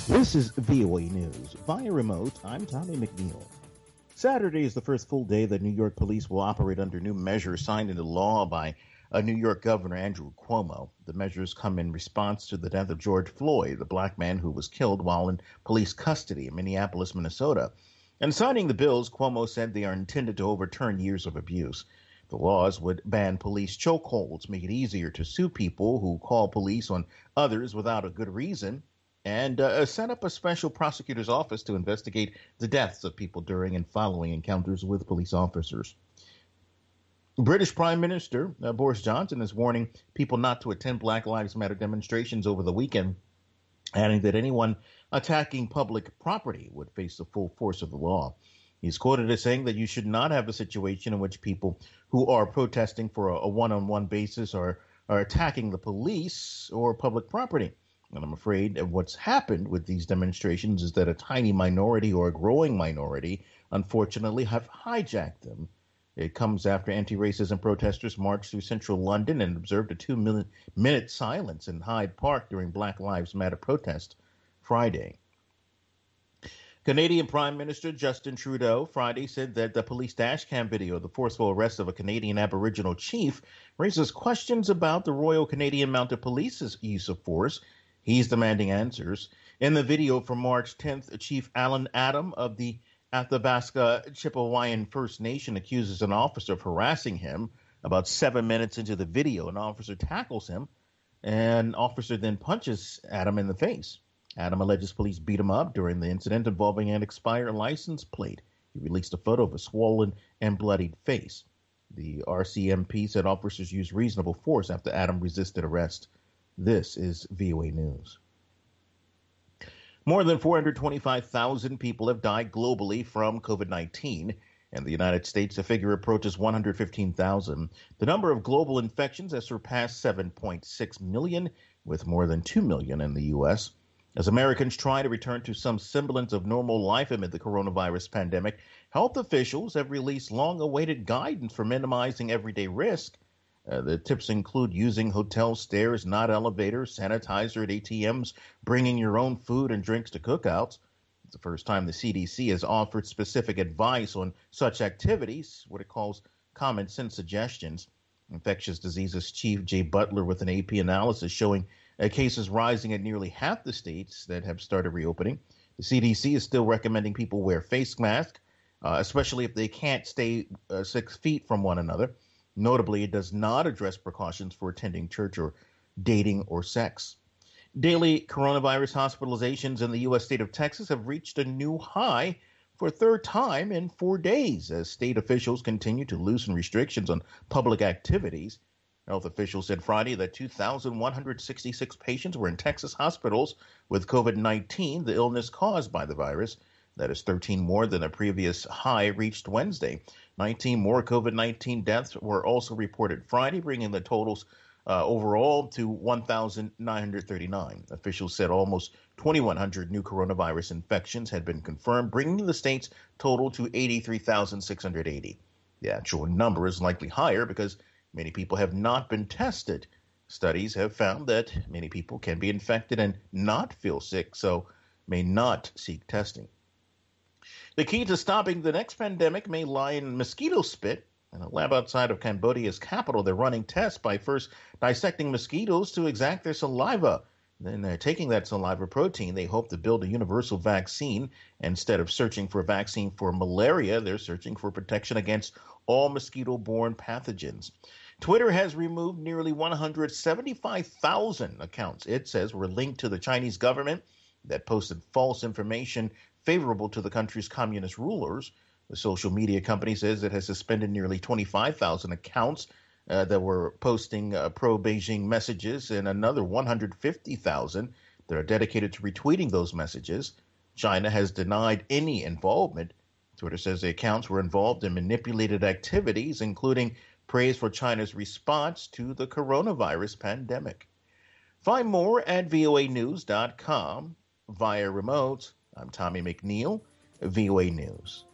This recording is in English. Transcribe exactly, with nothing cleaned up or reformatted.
This is V O A News. Via remote, I'm Tommy McNeil. Saturday is the first full day that New York police will operate under new measures signed into law by uh, New York Governor Andrew Cuomo. The measures come in response to the death of George Floyd, the black man who was killed while in police custody in Minneapolis, Minnesota. In signing the bills, Cuomo said they are intended to overturn years of abuse. The laws would ban police chokeholds, make it easier to sue people who call police on others without a good reason, and uh, set up a special prosecutor's office to investigate the deaths of people during and following encounters with police officers. British Prime Minister uh, Boris Johnson is warning people not to attend Black Lives Matter demonstrations over the weekend, adding that anyone attacking public property would face the full force of the law. He's quoted as saying that you should not have a situation in which people who are protesting for a, a one-on-one basis are, are attacking the police or public property. And I'm afraid of what's happened with these demonstrations is that a tiny minority or a growing minority, unfortunately, have hijacked them. It comes after anti-racism protesters marched through central London and observed a two-minute silence in Hyde Park during Black Lives Matter protest Friday. Canadian Prime Minister Justin Trudeau Friday said that the police dash cam video of the forceful arrest of a Canadian Aboriginal chief raises questions about the Royal Canadian Mounted Police's use of force. He's demanding answers. In the video from March tenth, Chief Alan Adam of the Athabasca Chippewayan First Nation accuses an officer of harassing him. About seven minutes into the video, an officer tackles him. An officer then punches Adam in the face. Adam alleges police beat him up during the incident involving an expired license plate. He released a photo of a swollen and bloodied face. The R C M P said officers used reasonable force after Adam resisted arrest. This is V O A News. More than four hundred twenty-five thousand people have died globally from COVID nineteen. In the United States, the figure approaches one hundred fifteen thousand. The number of global infections has surpassed seven point six million, with more than two million in the U S. As Americans try to return to some semblance of normal life amid the coronavirus pandemic, health officials have released long-awaited guidance for minimizing everyday risk. Uh, the tips include using hotel stairs, not elevators, sanitizer at A T Ms, bringing your own food and drinks to cookouts. It's the first time the C D C has offered specific advice on such activities, what it calls common sense suggestions. Infectious Diseases Chief Jay Butler with an A P analysis showing uh, cases rising at nearly half the states that have started reopening. The C D C is still recommending people wear face masks, uh, especially if they can't stay uh, six feet from one another. Notably, it does not address precautions for attending church or dating or sex. Daily coronavirus hospitalizations in the U S state of Texas have reached a new high for a third time in four days as state officials continue to loosen restrictions on public activities. Health officials said Friday that two thousand one hundred sixty-six patients were in Texas hospitals with COVID nineteen, the illness caused by the virus. That is thirteen more than the previous high reached Wednesday. nineteen more COVID nineteen deaths were also reported Friday, bringing the totals uh, overall to one thousand nine hundred thirty-nine. Officials said almost twenty-one hundred new coronavirus infections had been confirmed, bringing the state's total to eighty-three thousand six hundred eighty. The actual number is likely higher because many people have not been tested. Studies have found that many people can be infected and not feel sick, so may not seek testing. The key to stopping the next pandemic may lie in mosquito spit. In a lab outside of Cambodia's capital, they're running tests by first dissecting mosquitoes to extract their saliva. Then they're taking that saliva protein. They hope to build a universal vaccine. Instead of searching for a vaccine for malaria, they're searching for protection against all mosquito-borne pathogens. Twitter has removed nearly one hundred seventy-five thousand accounts, it says, were linked to the Chinese government that posted false information favorable to the country's communist rulers. The social media company says it has suspended nearly twenty-five thousand accounts uh, that were posting uh, pro-Beijing messages and another one hundred fifty thousand that are dedicated to retweeting those messages. China has denied any involvement. Twitter says the accounts were involved in manipulated activities, including praise for China's response to the coronavirus pandemic. Find more at V O A news dot com. Via remote, I'm Tommy McNeil, V O A News.